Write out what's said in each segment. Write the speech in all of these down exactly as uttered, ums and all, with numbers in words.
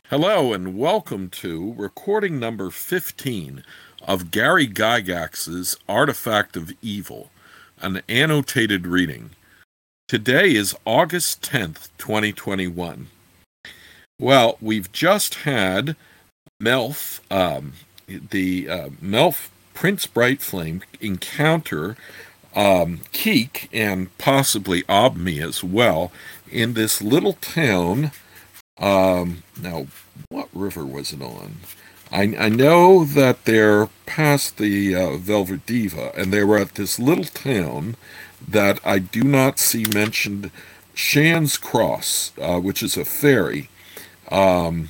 Hello and welcome to recording number fifteen of Gary Gygax's Artifact of Evil, an annotated reading. Today is August tenth, twenty twenty-one. Well, we've just had Melf, um, the uh, Melf Prince Brightflame encounter um, Keek and possibly Obmi as well in this little town. Um, now, what river was it on? I, I know that they're past the uh, Velverdiva, and they were at this little town that I do not see mentioned, Shan's Cross, uh, which is a ferry. Um,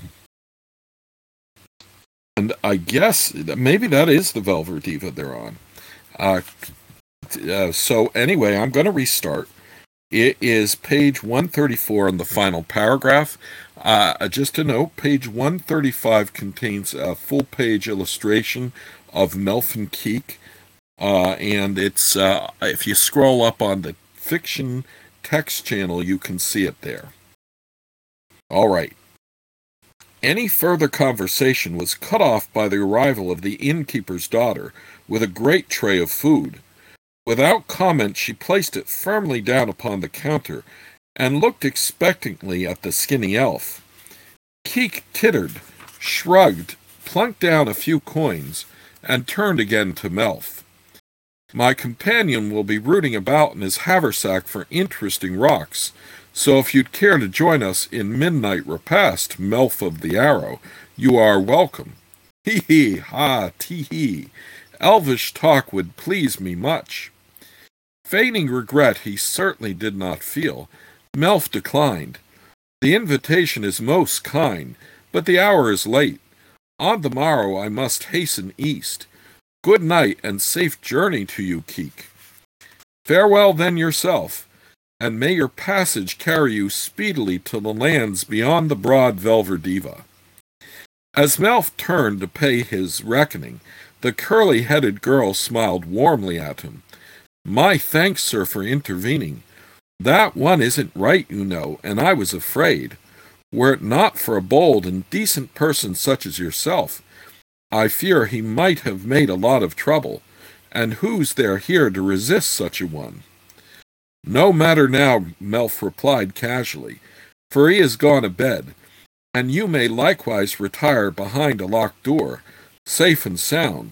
and I guess maybe that is the Velverdiva they're on. Uh, uh, so anyway, I'm going to restart. It is page one thirty-four in the final paragraph. Uh, just to note, page one thirty-five contains a full-page illustration of Melf and Keek, uh, and it's uh, if you scroll up on the fiction text channel, you can see it there. All right. Any further conversation was cut off by the arrival of the innkeeper's daughter with a great tray of food. Without comment, she placed it firmly down upon the counter and looked expectantly at the skinny elf. Keek tittered, shrugged, plunked down a few coins, and turned again to Melf. My companion will be rooting about in his haversack for interesting rocks, so if you'd care to join us in midnight repast, Melf of the Arrow, you are welcome. Hee hee, ha, tee hee. Elvish talk would please me much. Feigning regret he certainly did not feel, Melf declined. The invitation is most kind, but the hour is late. On the morrow I must hasten east. Good night and safe journey to you, Keek. Farewell then yourself, and may your passage carry you speedily to the lands beyond the broad Velverdiva. As Melf turned to pay his reckoning, the curly-headed girl smiled warmly at him. My thanks, sir, for intervening. That one isn't right, you know, and I was afraid. Were it not for a bold and decent person such as yourself, I fear he might have made a lot of trouble, and who's there here to resist such a one? No matter now, Melf replied casually, for he has gone to bed, and you may likewise retire behind a locked door, safe and sound.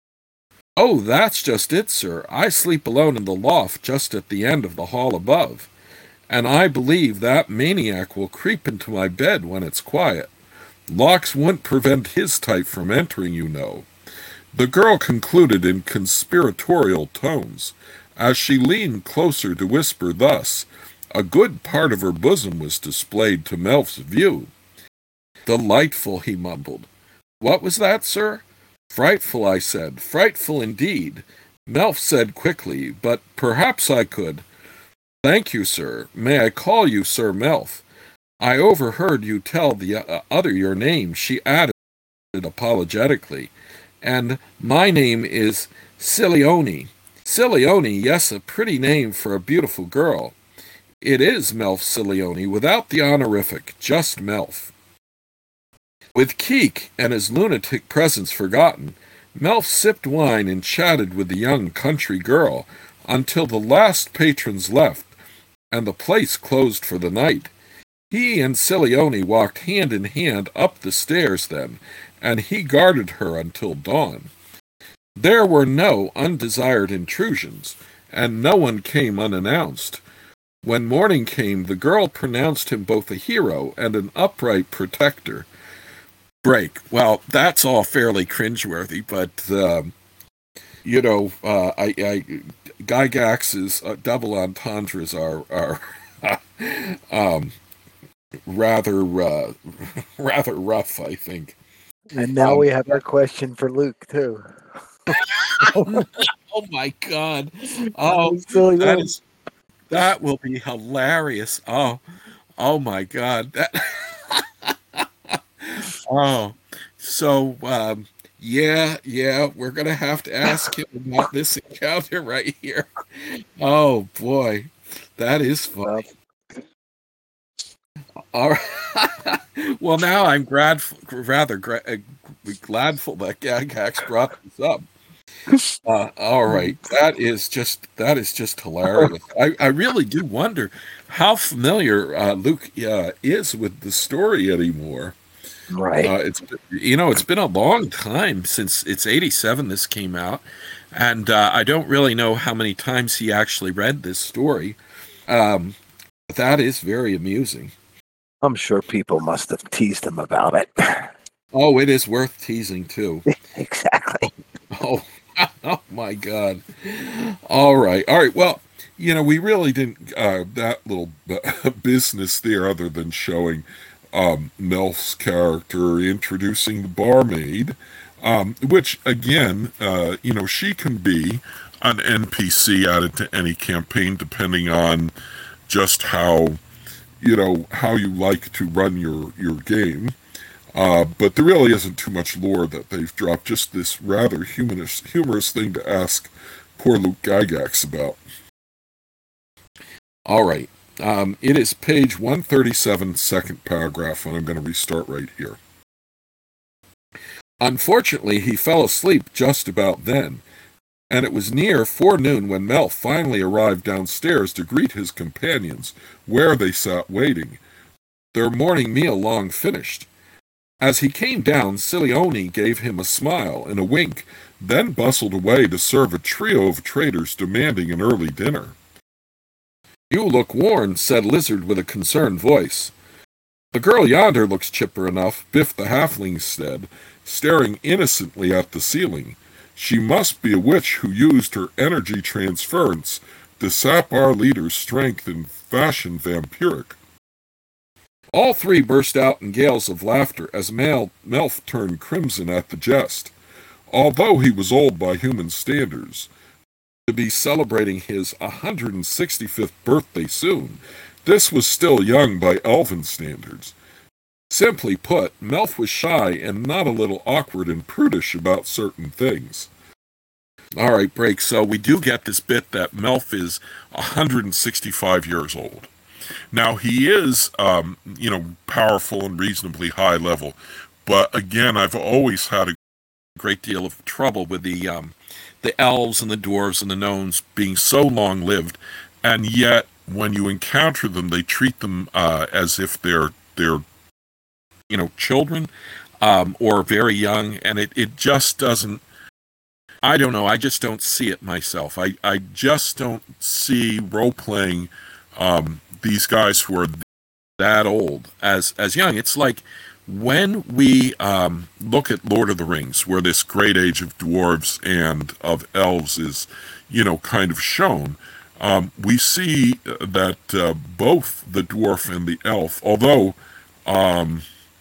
Oh, that's just it, sir. I sleep alone in the loft just at the end of the hall above, and I believe that maniac will creep into my bed when it's quiet. Locks wouldn't prevent his type from entering, you know. The girl concluded in conspiratorial tones, as she leaned closer to whisper thus. A good part of her bosom was displayed to Melf's view. Delightful, he mumbled. What was that, sir? Frightful, I said. Frightful indeed. Melf said quickly, but perhaps I could. Thank you, sir. May I call you Sir Melf? I overheard you tell the uh, other your name, she added apologetically. And my name is Silione. Silione, yes, a pretty name for a beautiful girl. It is Melf Silione, without the honorific, just Melf. With Keek and his lunatic presence forgotten, Melf sipped wine and chatted with the young country girl until the last patrons left and the place closed for the night. He and Silione walked hand in hand up the stairs then, and he guarded her until dawn. There were no undesired intrusions, and no one came unannounced. When morning came, the girl pronounced him both a hero and an upright protector. Break. Well, that's all fairly cringeworthy, but, um, you know, uh, I, I, Gygax's uh, double entendres are, are um, rather, uh, rather rough, I think. And now um, we have our question for Luke, too. oh, oh, my God. Oh, that is, that will be hilarious. Oh, oh, my God. That... Oh, so, um, yeah, yeah, we're going to have to ask him about this encounter right here. Oh, boy, that is funny. All right. Well, now I'm grad, rather gra- uh, gladful that Gagax brought this up. Uh, all right, that is just that is just hilarious. I, I really do wonder how familiar uh, Luke uh, is with the story anymore. Right. Uh, it's you know it's been a long time since it's eighty-seven. This came out, and uh, I don't really know how many times he actually read this story. Um, but that is very amusing. I'm sure people must have teased him about it. Oh, it is worth teasing too. Exactly. Oh, oh my God. All right. All right. Well, you know, we really didn't, uh, that little business there, other than showing um, Melf's character introducing the barmaid, um, which, again, uh, you know, she can be an N P C added to any campaign depending on just how, you know, how you like to run your, your game. Uh, but there really isn't too much lore that they've dropped, just this rather humorous, humorous thing to ask poor Luke Gygax about. All right. Um, it is page one thirty-seven, second paragraph, and I'm going to restart right here. Unfortunately, he fell asleep just about then, and it was near forenoon when Melf finally arrived downstairs to greet his companions, where they sat waiting, their morning meal long finished. As he came down, Silione gave him a smile and a wink, then bustled away to serve a trio of traders demanding an early dinner. "You look worn," said Lizard with a concerned voice. "The girl yonder looks chipper enough," Biff the halfling said, staring innocently at the ceiling. "She must be a witch who used her energy transference to sap our leader's strength and fashion vampiric." All three burst out in gales of laughter as Mel- Melf turned crimson at the jest. Although he was old by human standards, to be celebrating his one hundred sixty-fifth birthday soon, this was still young by elven standards. Simply put, Melf was shy and not a little awkward and prudish about certain things. All right, break. So we do get this bit that Melf is one hundred sixty-five years old. Now, he is, um, you know, powerful and reasonably high level, but again, I've always had a great deal of trouble with the um, the elves and the dwarves and the gnomes being so long-lived, and yet when you encounter them, they treat them uh, as if they're they're you know children um, or very young, and it it just doesn't. I don't know. I just don't see it myself. I I just don't see role playing. Um, these guys who are that old as as young. It's like when we um, look at Lord of the Rings, where this great age of dwarves and of elves is, you know, kind of shown, um, we see that uh, both the dwarf and the elf, although um,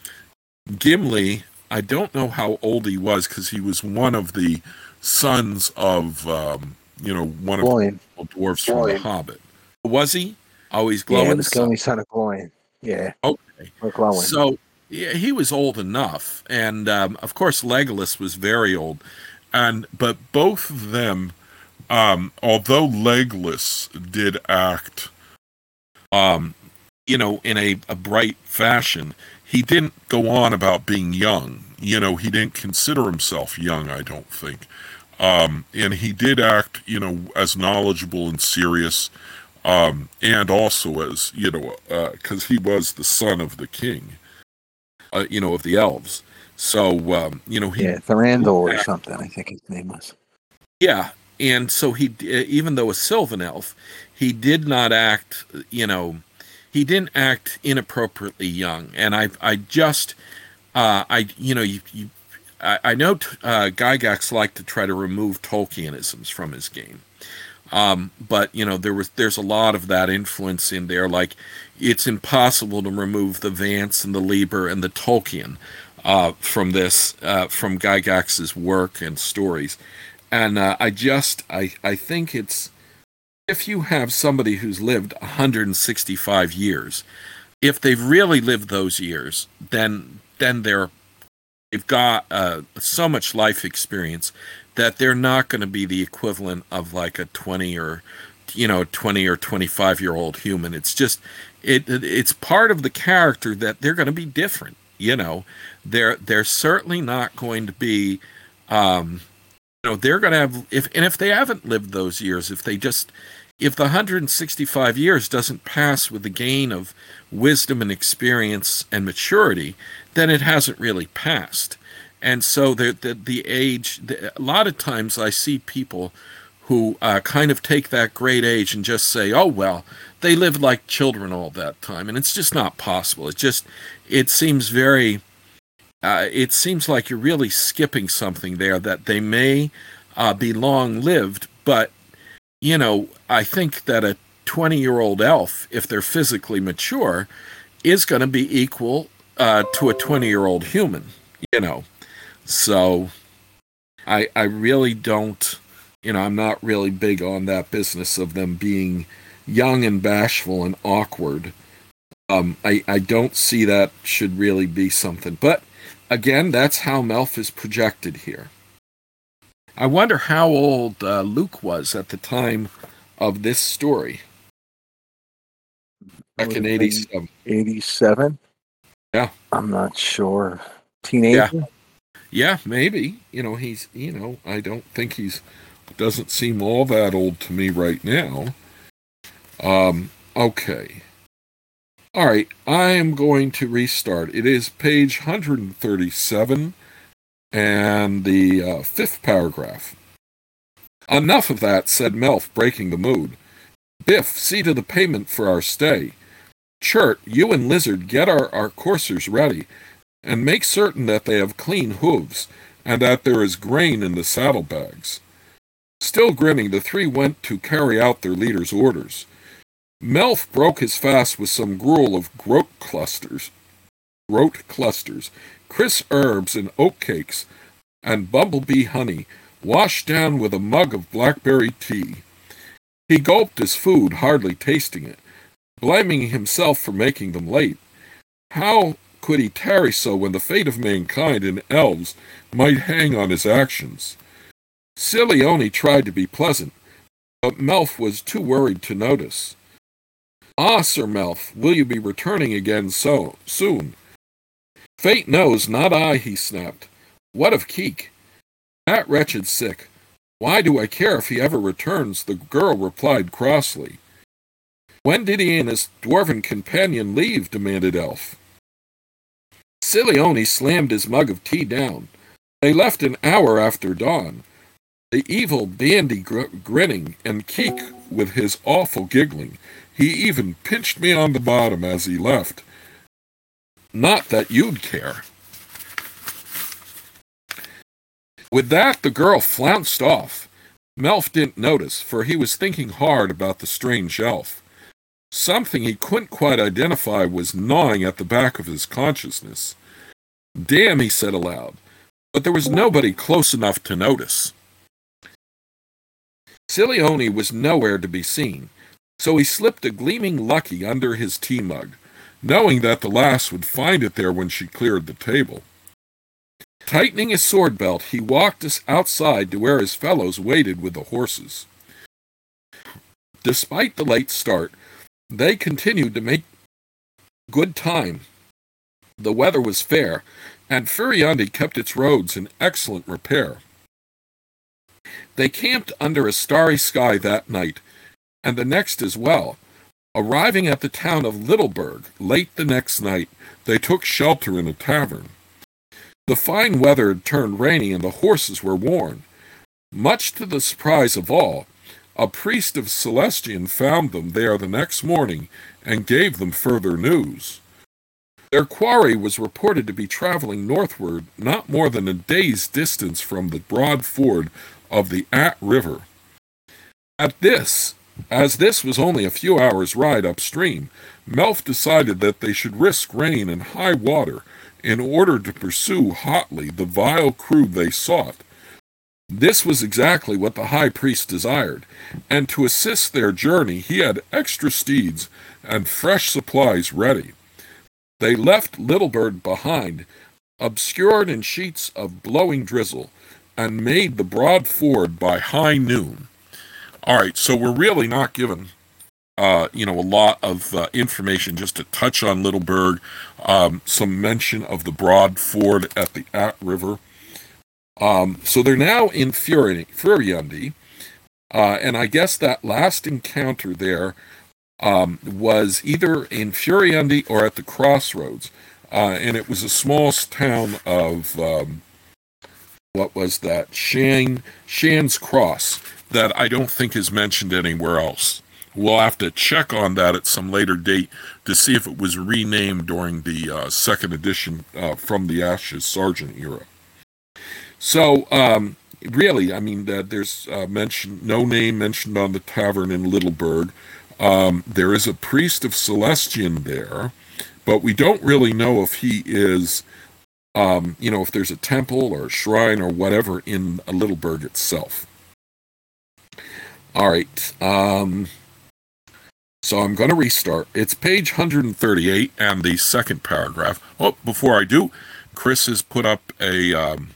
Gimli, I don't know how old he was because he was one of the sons of, um, you know, one of Gloin. the dwarves from The Hobbit. Was he? Oh, he's Yeah, Glowin. it was the only son of Gloin. Yeah. Okay. Or Glowin. So yeah, he was old enough, and um, of course Legolas was very old, and but both of them, um, although Legolas did act, um, you know, in a, a bright fashion, he didn't go on about being young. You know, he didn't consider himself young, I don't think, um, and he did act, you know, as knowledgeable and serious. Um, and also as, you know, because uh, he was the son of the king, uh, you know, of the elves. So, um, you know, he... Yeah, Thranduil or something, I think his name was. Yeah, and so he, even though a Sylvan elf, he did not act, you know, he didn't act inappropriately young. And I I just, uh, I, you know, you, you I, I know uh, Gygax liked to try to remove Tolkienisms from his game. Um, but you know there was there's a lot of that influence in there. Like it's impossible to remove the Vance and the Lieber and the Tolkien uh, from this uh, from Gygax's work and stories. And uh, I just I I think it's if you have somebody who's lived one hundred sixty-five years, if they've really lived those years, then then they're they've got uh, so much life experience that they're not going to be the equivalent of like a twenty or, you know, twenty or twenty-five year old human. It's just, it it's part of the character that they're going to be different. You know, they're they're certainly not going to be, um, you know, they're going to have if and if they haven't lived those years, if they just if the one hundred sixty-five years doesn't pass with the gain of wisdom and experience and maturity, then it hasn't really passed. And so the the, the age, the, a lot of times I see people who uh, kind of take that great age and just say, "Oh well, they lived like children all that time," and it's just not possible. It just it seems very, uh, it seems like you're really skipping something there. That they may uh, be long lived, but you know, I think that a twenty-year-old elf, if they're physically mature, is going to be equal uh, to a twenty-year-old human. You know, so I I really don't. You know, I'm not really big on that business of them being young and bashful and awkward. Um, I, I don't see that should really be something. But again, that's how Melf is projected here. I wonder how old uh, Luke was at the time of this story. Back in eighty-seven. eighty-seven? Yeah. I'm not sure. Teenager? Yeah. Yeah, maybe. You know, he's, you know, I don't think he's, doesn't seem all that old to me right now. Um, okay. All right, I am going to restart. It is page one hundred thirty-seven and the uh, fifth paragraph. Enough of that, said Melf, breaking the mood. Biff, see to the payment for our stay. Chert, you and Lizard get our, our coursers ready, and make certain that they have clean hooves, and that there is grain in the saddlebags. Still grinning, the three went to carry out their leader's orders. Melf broke his fast with some gruel of groat clusters, groat clusters, crisp herbs and oat cakes, and bumblebee honey, washed down with a mug of blackberry tea. He gulped his food, hardly tasting it, blaming himself for making them late. How could he tarry so when the fate of mankind and elves might hang on his actions? Silione tried to be pleasant, but Melf was too worried to notice. Ah, Sir Melf, will you be returning again so soon? Fate knows, not I, he snapped. What of Keek? That wretched sick. Why do I care if he ever returns? The girl replied crossly. When did he and his dwarven companion leave? Demanded Elf. Silione slammed his mug of tea down. They left an hour after dawn. The evil bandy gr- grinning, and Keek with his awful giggling. He even pinched me on the bottom as he left. Not that you'd care. With that, the girl flounced off. Melf didn't notice, for he was thinking hard about the strange elf. Something he couldn't quite identify was gnawing at the back of his consciousness. Damn, he said aloud, but there was nobody close enough to notice. Silione was nowhere to be seen, so he slipped a gleaming Lucky under his tea mug, knowing that the lass would find it there when she cleared the table. Tightening his sword belt, he walked us outside to where his fellows waited with the horses. Despite the late start, they continued to make good time. The weather was fair, and Furiandi kept its roads in excellent repair. They camped under a starry sky that night, and the next as well. Arriving at the town of Littleburg late the next night, they took shelter in a tavern. The fine weather had turned rainy, and the horses were worn. Much to the surprise of all, a priest of Celestian found them there the next morning and gave them further news. Their quarry was reported to be traveling northward not more than a day's distance from the broad ford of the At River. At this, as this was only a few hours' ride upstream, Melf decided that they should risk rain and high water in order to pursue hotly the vile crew they sought. This was exactly what the high priest desired, and to assist their journey he had extra steeds and fresh supplies ready. They left Littleburg behind, obscured in sheets of blowing drizzle, and made the broad ford by high noon. All right, so we're really not given uh, you know, a lot of uh, information just to touch on Littleburg, um, some mention of the Broad Ford at the At River. Um, so they're now in Fury, Furiundi, uh, and I guess that last encounter there um, was either in Furiundi or at the crossroads, uh, and it was a small town of um, what was that? Shan Shan's Cross, that I don't think is mentioned anywhere else. We'll have to check on that at some later date to see if it was renamed during the uh, second edition uh, from the Ashes Sergeant era. So, um, really, I mean, uh, there's uh, mention, no name mentioned on the tavern in Littleburg. Um, there is a priest of Celestian there, but we don't really know if he is, um, you know, if there's a temple or a shrine or whatever in Littleburg itself. All right. Um, so I'm going to restart. It's page one hundred thirty-eight and the second paragraph. Oh, before I do, Chris has put up a um,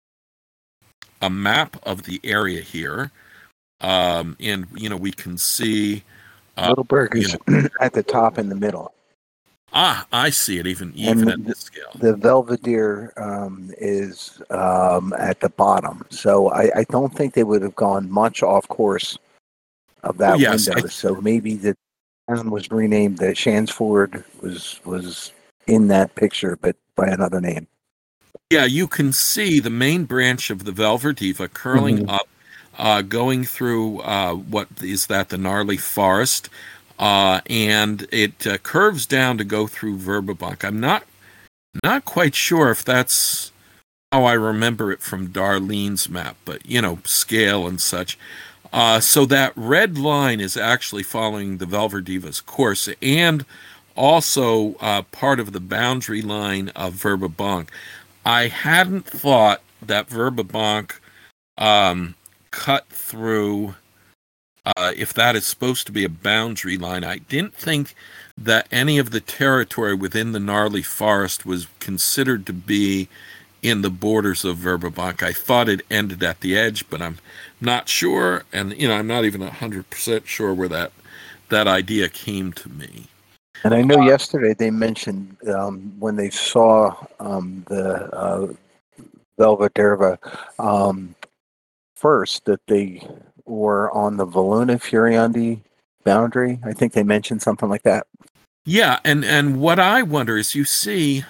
a map of the area here, um, and you know we can see uh, Littleburg is you know, at the top in the middle. Ah, I see it even even and at this scale. The Belvedere um, is um, at the bottom, so I, I don't think they would have gone much off course of that well, yes, window. I, so maybe the town was renamed. The Shansford was was in that picture, but by another name. Yeah, you can see the main branch of the Velverdiva curling mm-hmm. up, uh, going through uh, what is that, the gnarly forest, uh, and it uh, curves down to go through Verbabank. I'm not not quite sure if that's how I remember it from Darlene's map, but, you know, scale and such. Uh, so that red line is actually following the Velverdiva's course, and also uh, part of the boundary line of Verbabank. I hadn't thought that Verbabank um, cut through, uh, if that is supposed to be a boundary line. I didn't think that any of the territory within the gnarly forest was considered to be in the borders of Verbabank. I thought it ended at the edge, but I'm not sure, and you know, I'm not even one hundred percent sure where that that idea came to me. And I know uh, yesterday they mentioned um, when they saw um, the uh, Belvedere um, first that they were on the Valuna Furiundi boundary. I think they mentioned something like that. Yeah, and, and what I wonder is, you see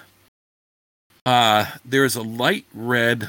uh, there's a light red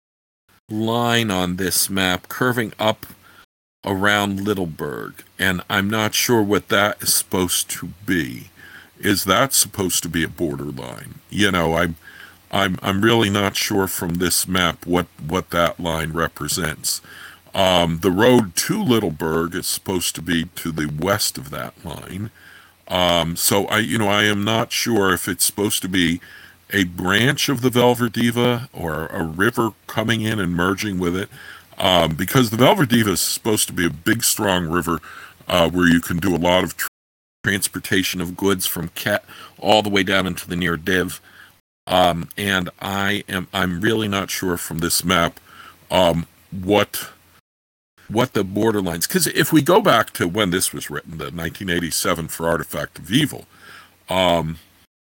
line on this map curving up around Littleburg, and I'm not sure what that is supposed to be. Is that supposed to be a borderline? You know, I'm, I'm, I'm really not sure from this map what, what that line represents. Um, the road to Littleburg is supposed to be to the west of that line. Um, so I, you know, I am not sure if it's supposed to be a branch of the Velverdiva or a river coming in and merging with it. Um, because the Velverdiva is supposed to be a big, strong river uh, where you can do a lot of tr- transportation of goods from Ket all the way down into the near Div. Um, and I am, I'm really not sure from this map um, what what the borderlines, because if we go back to when this was written, the nineteen eighty-seven for Artifact of Evil, um,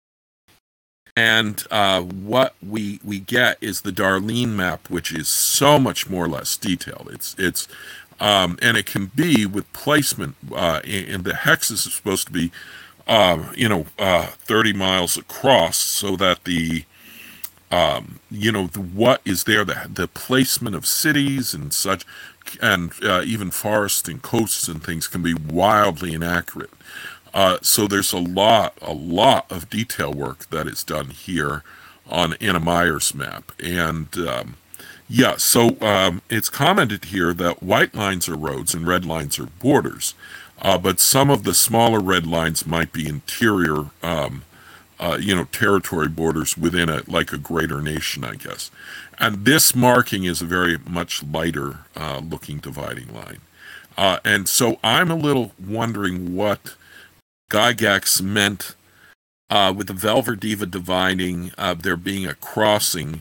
and uh, what we we get is the Darlene map, which is so much more or less detailed. It's it's um, and it can be with placement, uh, and the hexes are supposed to be, uh, you know, uh, thirty miles across, so that the um, you know, the, what is there, the the placement of cities and such, and uh, even forests and coasts and things can be wildly inaccurate. Uh, so there's a lot, a lot of detail work that is done here on Anna Meyer's map. And um, yeah, so um, it's commented here that white lines are roads and red lines are borders. Uh, but some of the smaller red lines might be interior, um, uh, you know, territory borders within a, like a greater nation, I guess. And this marking is a very much lighter uh, looking dividing line. Uh, and so I'm a little wondering what Gygax meant uh, with the Velverdiva dividing, uh, there being a crossing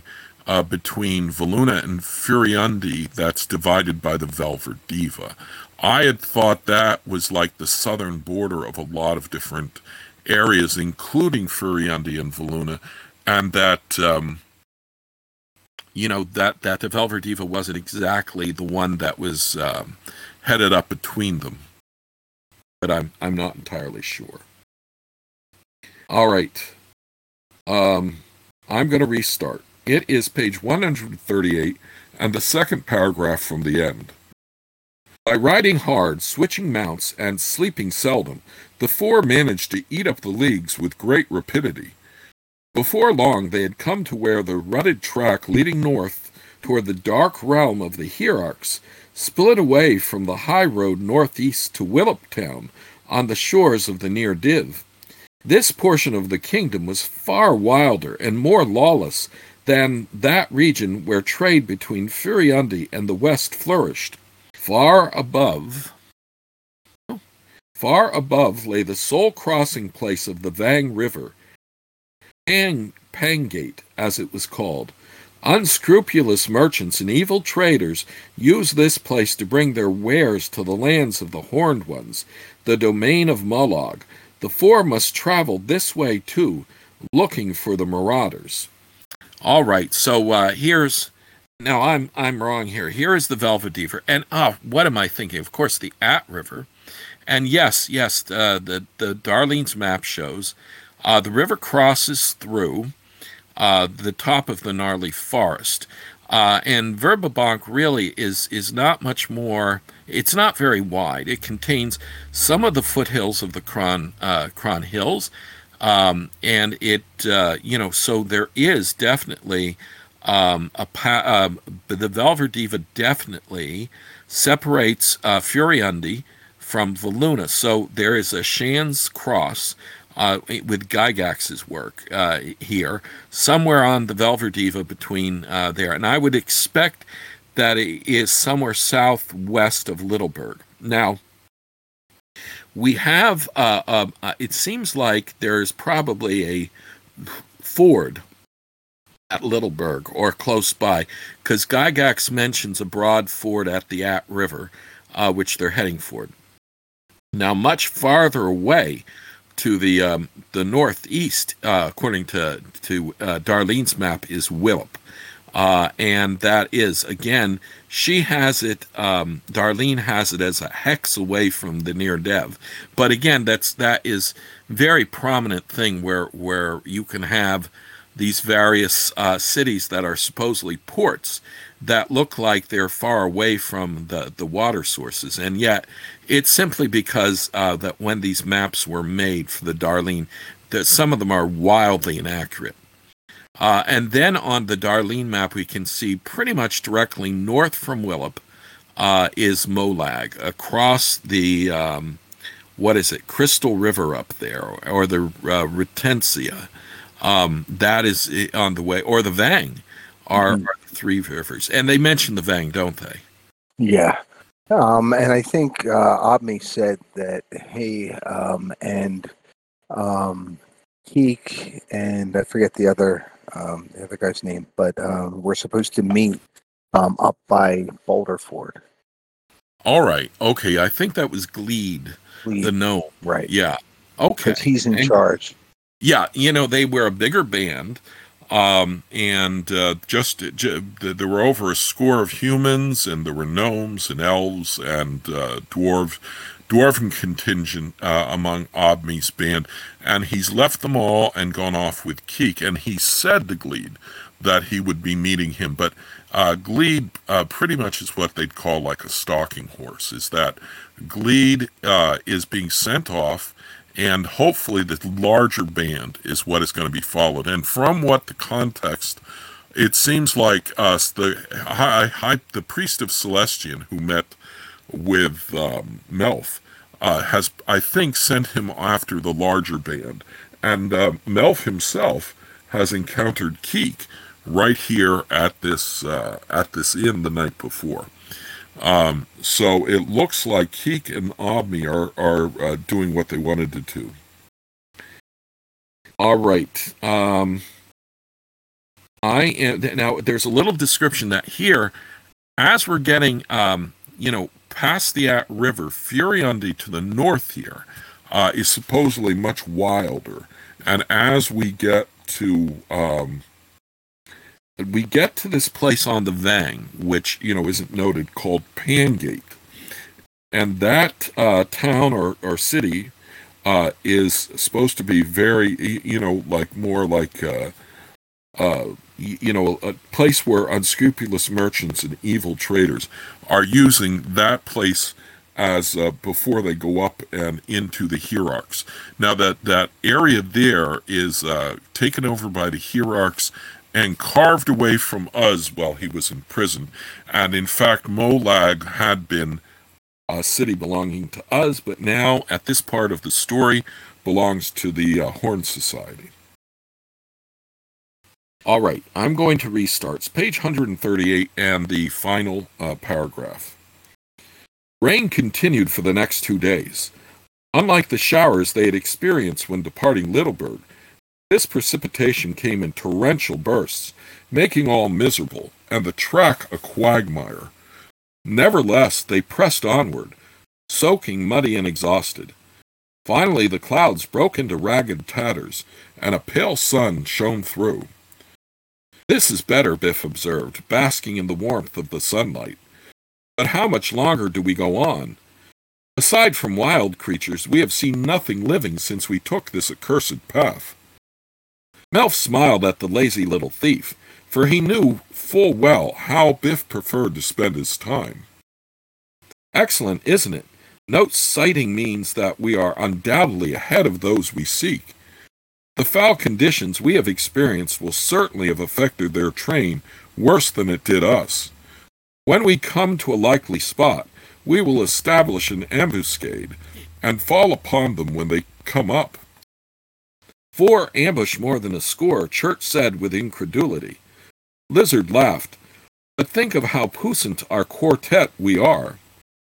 uh, between Voluna and Furiundi that's divided by the Velverdiva. I had thought that was like the southern border of a lot of different areas, including Furiundi and Voluna, and that um, you know that that the Velverdiva wasn't exactly the one that was um, headed up between them, but I'm I'm not entirely sure. All right, um, I'm going to restart. It is page one hundred thirty-eight, and the second paragraph from the end. By riding hard, switching mounts, and sleeping seldom, the four managed to eat up the leagues with great rapidity. Before long, they had come to where the rutted track leading north toward the dark realm of the hierarchs split away from the high road northeast to Willop Town on the shores of the near Div. This portion of the kingdom was far wilder and more lawless than that region where trade between Furiundi and the west flourished. Far above, far above lay the sole crossing place of the Vang River, Pang, Pangate, as it was called. Unscrupulous merchants and evil traders used this place to bring their wares to the lands of the Horned Ones, the domain of Mollog. The four must travel this way too, looking for the marauders. All right, so uh, here's now I'm I'm wrong here. Here is the Velverdiva, and ah, oh, what am I thinking? Of course, the At River, and yes, yes, uh, the the Darlene's map shows uh, the river crosses through uh, the top of the gnarly forest, uh, and Verbabank really is is not much more. It's not very wide. It contains some of the foothills of the Kron uh, Kron Hills, um, and it uh, you know so there is definitely. Um, a pa- uh, the Velverdiva definitely separates uh, Furiundi from Voluna. So there is a Shan's cross uh, with Gygax's work uh, here, somewhere on the Velverdiva between uh, there. And I would expect that it is somewhere southwest of Littleburg. Now, we have, uh, uh, uh, it seems like there's probably a ford at Littleburg or close by, because Gygax mentions a broad ford at the At River, uh, which they're heading for. Now, much farther away to the um, the northeast, uh, according to to uh, Darlene's map, is Willop, uh, and that is again she has it. Um, Darlene has it as a hex away from the near Dev, but again, that's that is very prominent thing where where you can have these various uh, cities that are supposedly ports that look like they're far away from the, the water sources. And yet it's simply because uh, that when these maps were made for the Darlene, that some of them are wildly inaccurate. Uh, and then on the Darlene map, we can see pretty much directly north from Willop uh, is Molag, across the, um, what is it, Crystal River up there, or, or the uh, Retensia. Um, that is on the way, or the Vang are, mm-hmm. are the three rivers, and they mention the Vang, don't they? Yeah, um, and I think uh, Obmi said that hey, um, and um, Keek, and I forget the other um, the other guy's name, but um, we're supposed to meet um, up by Boulder Ford. All right, okay, I think that was Gleed, Gleed. the gnome, right? Yeah, okay, because he's in and, charge. Yeah, you know, they were a bigger band, um, and uh, just, just there were over a score of humans, and there were gnomes and elves and uh, dwarf, dwarven contingent uh, among Obmi's band, and he's left them all and gone off with Keek, and he said to Gleed that he would be meeting him, but uh, Gleed uh, pretty much is what they'd call like a stalking horse, is that Gleed uh, is being sent off, and hopefully the larger band is what is going to be followed. And from what the context, it seems like us, the high, high, the priest of Celestian who met with um, Melf, uh, has, I think, sent him after the larger band. And uh, Melf himself has encountered Keek right here at this uh, at this inn the night before. Um, so it looks like Keek and Obmi are, are uh, doing what they wanted to do. All right. Um, I am now. There's a little description that here, as we're getting, um, you know, past the At River, Furiundi to the north here uh, is supposedly much wilder, and as we get to um, we get to this place on the Vang, which you know isn't noted, called Pangate, and that uh, town or or city uh, is supposed to be very, you know, like more like. Uh, uh, you know, a place where unscrupulous merchants and evil traders are using that place as uh, before they go up and into the hierarchs. Now that that area there is uh, taken over by the hierarchs and carved away from Uz while he was in prison. And in fact, Molag had been a city belonging to Uz, but now at this part of the story belongs to the uh, Horn Society. All right, I'm going to restart. It's page one hundred thirty-eight and the final uh, paragraph. Rain continued for the next two days. Unlike the showers they had experienced when departing Littleburg, this precipitation came in torrential bursts, making all miserable, and the track a quagmire. Nevertheless, they pressed onward, soaking, muddy, and exhausted. Finally, the clouds broke into ragged tatters, and a pale sun shone through. "This is better," Biff observed, basking in the warmth of the sunlight. "But how much longer do we go on? Aside from wild creatures, we have seen nothing living since we took this accursed path." Melf smiled at the lazy little thief, for he knew full well how Biff preferred to spend his time. "Excellent, isn't it? Note's sighting means that we are undoubtedly ahead of those we seek. The foul conditions we have experienced will certainly have affected their train worse than it did us. When we come to a likely spot, we will establish an ambuscade and fall upon them when they come up." "Four ambush more than a score," Church said with incredulity. Lizard laughed. "But think of how puissant our quartet we are."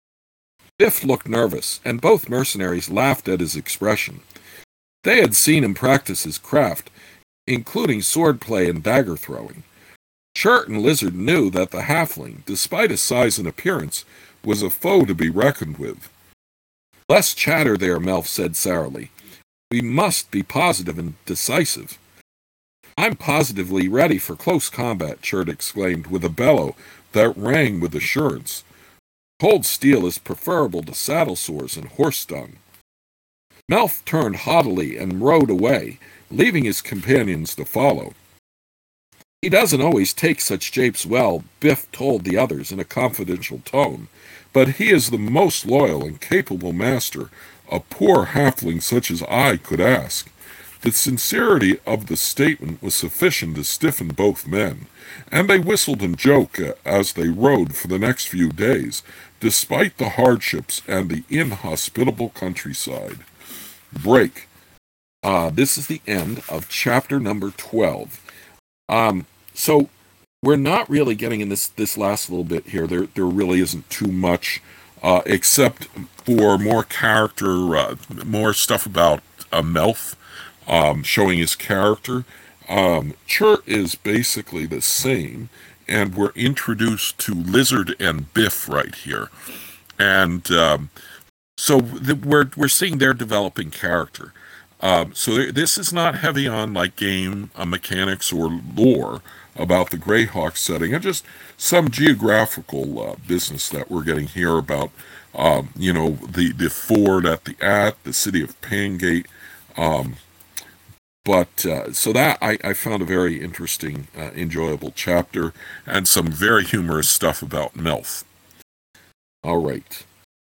Biff looked nervous, and both mercenaries laughed at his expression. They had seen him practice his craft, including swordplay and dagger throwing. Chert and Lizard knew that the halfling, despite his size and appearance, was a foe to be reckoned with. "Less chatter there," Melf said sourly. "We must be positive and decisive." "I'm positively ready for close combat," Chert exclaimed with a bellow that rang with assurance. "Cold steel is preferable to saddle sores and horse dung." Melf turned haughtily and rode away, leaving his companions to follow. "He doesn't always take such japes well," Biff told the others in a confidential tone, "but he is the most loyal and capable master a poor halfling such as I could ask." The sincerity of the statement was sufficient to stiffen both men, and they whistled and joked as they rode for the next few days, despite the hardships and the inhospitable countryside. Break. Uh, this is the end of chapter number twelve. Um, so we're not really getting in this this last little bit here. There there really isn't too much, uh, except for more character, uh, more stuff about uh, Melf, um, showing his character. Um, Chert is basically the same, and we're introduced to Lizard and Biff right here, and um, so the, we're we're seeing their developing character. Um, so th- this is not heavy on like game uh, mechanics or lore about the Greyhawk setting, and just some geographical uh, business that we're getting here about, um, you know, the, the ford at the At, the city of Pangate. Um, but uh, so that I, I found a very interesting, uh, enjoyable chapter, and some very humorous stuff about Melf. All right.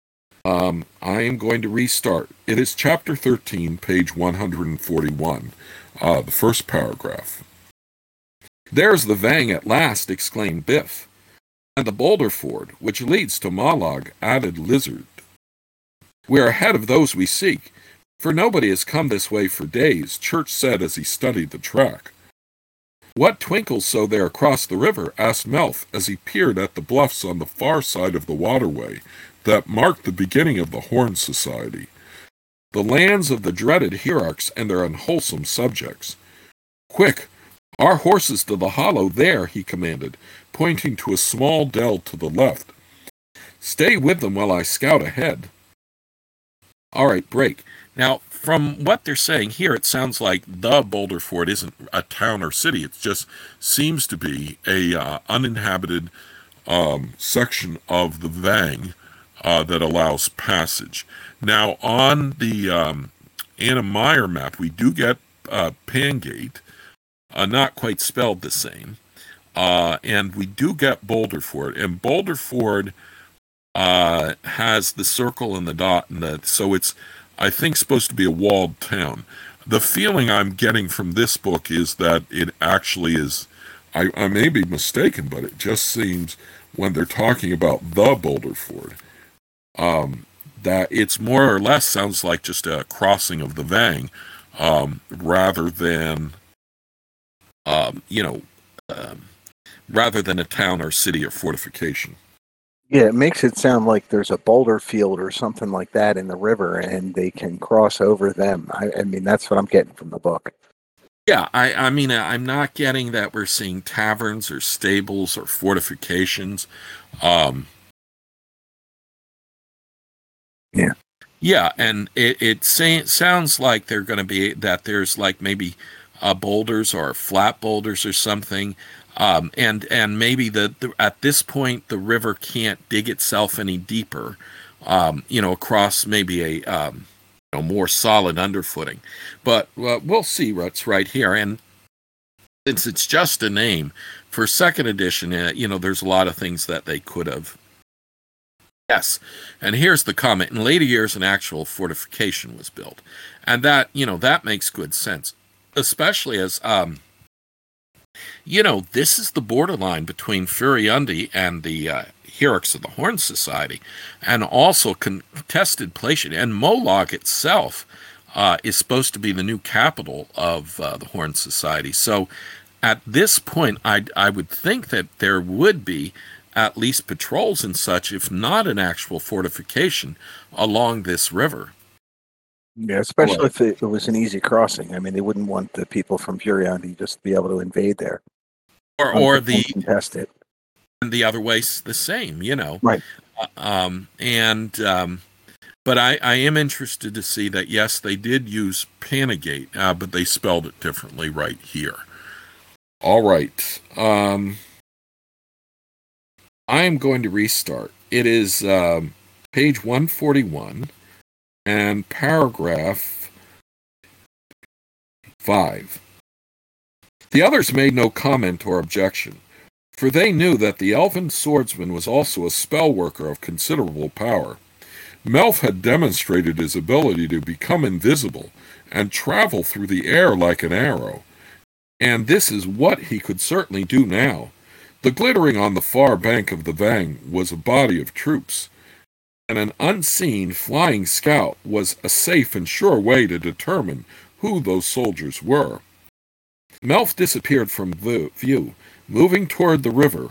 Um, I am going to restart. It is chapter thirteen, page one hundred forty-one, uh, the first paragraph. "There's the Vang at last," exclaimed Biff. "And the Boulder Ford, which leads to Molag," added Lizard. "We are ahead of those we seek, for nobody has come this way for days," Church said as he studied the track. "What twinkles so there across the river?" asked Melf as he peered at the bluffs on the far side of the waterway that marked the beginning of the Horn Society, the lands of the dreaded hierarchs and their unwholesome subjects. "Quick, Our horses to the hollow there, he commanded, pointing to a small dell to the left. Stay with them while I scout ahead. All right, break. Now, from what they're saying here, it sounds like the Boulder Fort isn't a town or city. It just seems to be a uh, uninhabited um, section of the Vang uh, that allows passage. Now, on the um, Anna Meyer map, we do get uh, Pangate, uh, not quite spelled the same, uh, and we do get Boulder Fort. And Boulder Fort uh, has the circle and the dot, and the, so it's, I think, supposed to be a walled town. The feeling I'm getting from this book is that it actually is, I, I may be mistaken, but it just seems when they're talking about the Boulder Fort, um, that it's more or less sounds like just a crossing of the Vang, um, rather than, um, you know, um, rather than a town or city or fortification. Yeah, it makes it sound like there's a boulder field or something like that in the river, and they can cross over them. I, I mean, that's what I'm getting from the book. Yeah, I, I mean, I'm not getting that we're seeing taverns or stables or fortifications. Um, yeah. Yeah, and it, it say, sounds like they're going to be, that there's like maybe uh, boulders or flat boulders or something. Um, and and maybe the, the at this point the river can't dig itself any deeper, um, you know, across maybe a um, you know, more solid underfooting. But uh, we'll see what's right here. And since it's just a name for second edition, uh, you know, there's a lot of things that they could have. Yes, and here's the comment: in later years, an actual fortification was built, and that you know that makes good sense, especially as um. You know, this is the borderline between Furiundi and the uh, Hierarchs of the Horn Society, and also contested place. And Molag itself uh, is supposed to be the new capital of uh, the Horn Society. So at this point, I I would think that there would be at least patrols and such, if not an actual fortification, along this river. Yeah, especially if it, it was an easy crossing. I mean, they wouldn't want the people from Furiundi just to be able to invade there. Or, or the contest it. And the other way's the same, you know. Right. Uh, um, and um, but I, I am interested to see that yes, they did use Panagate, uh, but they spelled it differently right here. All right. Um, I am going to restart. It is um, page one forty-one and paragraph five. The others made no comment or objection, for they knew that the elven swordsman was also a spell worker of considerable power. Melf had demonstrated his ability to become invisible and travel through the air like an arrow, and this is what he could certainly do now. The glittering on the far bank of the Vang was a body of troops, and an unseen flying scout was a safe and sure way to determine who those soldiers were. Melf disappeared from view, moving toward the river.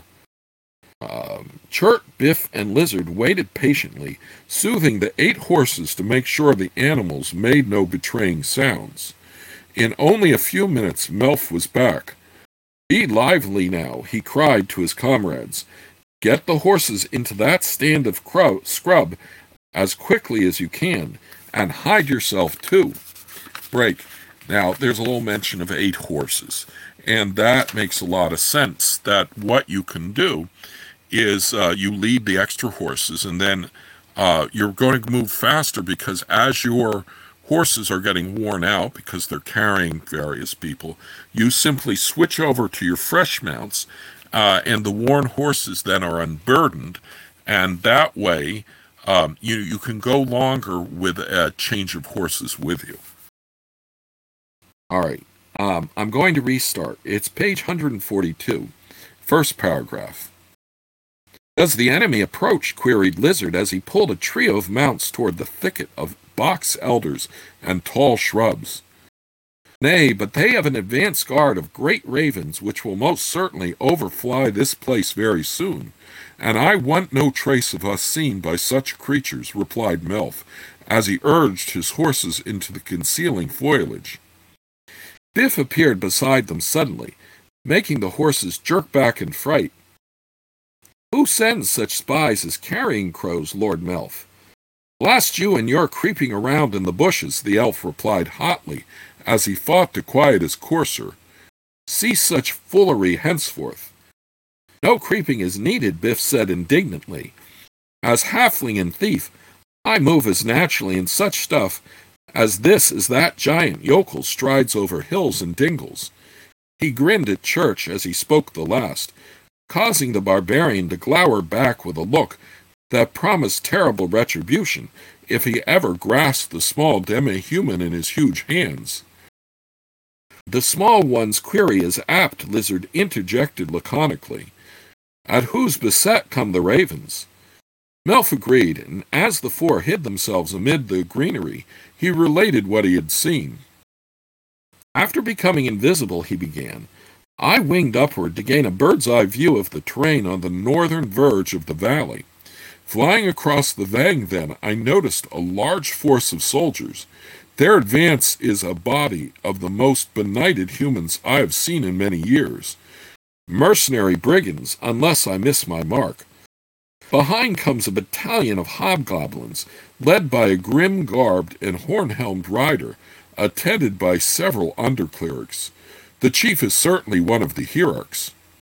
Um, Chert, Biff, and Lizard waited patiently, soothing the eight horses to make sure the animals made no betraying sounds. In only a few minutes, Melf was back. "Be lively now," he cried to his comrades. "Get the horses into that stand of crow- scrub as quickly as you can, and hide yourself too." Break. Now, there's a little mention of eight horses, and that makes a lot of sense, that what you can do is uh, you lead the extra horses, and then uh, you're going to move faster because as your horses are getting worn out because they're carrying various people, you simply switch over to your fresh mounts, uh, and the worn horses then are unburdened, and that way um, you, you can go longer with a change of horses with you. All right, um, I'm going to restart. It's page one forty-two, first paragraph. "Does the enemy approach?" queried Lizard as he pulled a trio of mounts toward the thicket of box elders and tall shrubs. "Nay, but they have an advance guard of great ravens which will most certainly overfly this place very soon, and I want no trace of us seen by such creatures," replied Melf, as he urged his horses into the concealing foliage. Biff appeared beside them suddenly, making the horses jerk back in fright. "Who sends such spies as Carrying Crows, Lord Melf?" "Blast you and your creeping around in the bushes," the elf replied hotly, as he fought to quiet his courser. "Cease such foolery henceforth." "No creeping is needed," Biff said indignantly. "As halfling and thief, I move as naturally in such stuff as this as that giant yokel strides over hills and dingles." He grinned at Church as he spoke the last, causing the barbarian to glower back with a look that promised terrible retribution if he ever grasped the small demi-human in his huge hands. "The small one's query is apt," Lizard interjected laconically. "At whose beset come the ravens?" Melf agreed, and as the four hid themselves amid the greenery, he related what he had seen. "After becoming invisible," he began, "I winged upward to gain a bird's-eye view of the terrain on the northern verge of the valley. Flying across the Vang, then, I noticed a large force of soldiers. Their advance is a body of the most benighted humans I have seen in many years. Mercenary brigands, unless I miss my mark. Behind comes a battalion of hobgoblins, led by a grim-garbed and horn-helmed rider, attended by several underclerics. The chief is certainly one of the hierarchs.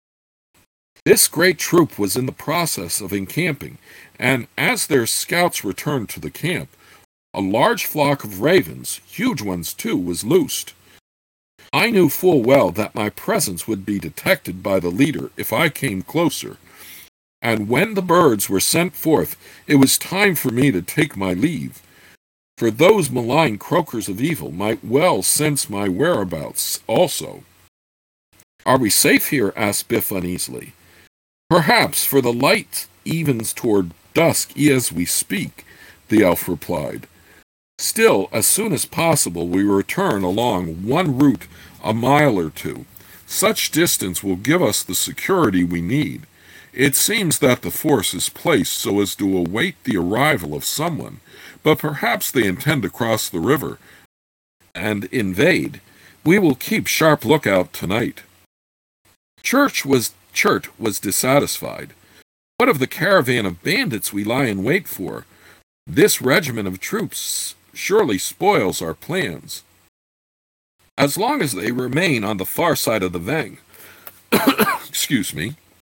This great troop was in the process of encamping, and as their scouts returned to the camp, a large flock of ravens, huge ones too, was loosed. I knew full well that my presence would be detected by the leader if I came closer, and when the birds were sent forth, it was time for me to take my leave, for those malign croakers of evil might well sense my whereabouts also." "Are we safe here?" asked Biff uneasily. "Perhaps, for the light evens toward dusk as we speak," the elf replied. "Still, as soon as possible we return along one route a mile or two. Such distance will give us the security we need. It seems that the force is placed so as to await the arrival of someone, but perhaps they intend to cross the river and invade. We will keep sharp lookout tonight." Church was Churt was dissatisfied. "What of the caravan of bandits we lie in wait for? This regiment of troops surely spoils our plans." "As long as they remain on the far side of the Vang, excuse me,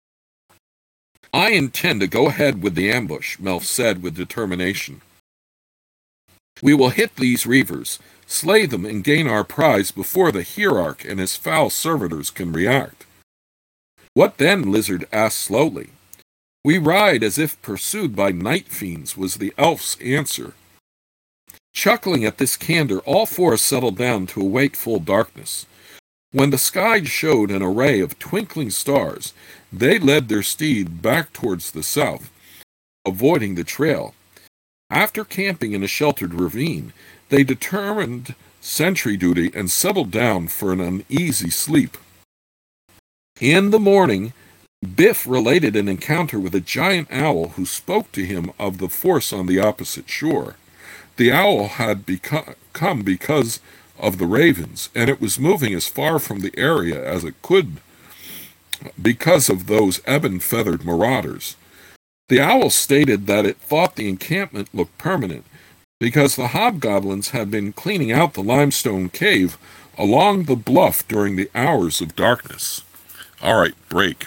I intend to go ahead with the ambush," Melf said with determination. "We will hit these reavers, slay them, and gain our prize before the hierarch and his foul servitors can react." "What then?" Lizard asked slowly. "We ride as if pursued by night fiends," was the elf's answer. Chuckling at this candor, all four settled down to await full darkness. When the sky showed an array of twinkling stars, they led their steed back towards the south, avoiding the trail. After camping in a sheltered ravine, they determined sentry duty and settled down for an uneasy sleep. In the morning, Biff related an encounter with a giant owl who spoke to him of the force on the opposite shore. The owl had beco- come because of the ravens, and it was moving as far from the area as it could because of those ebon-feathered marauders. The owl stated that it thought the encampment looked permanent because the hobgoblins had been cleaning out the limestone cave along the bluff during the hours of darkness. All right, break.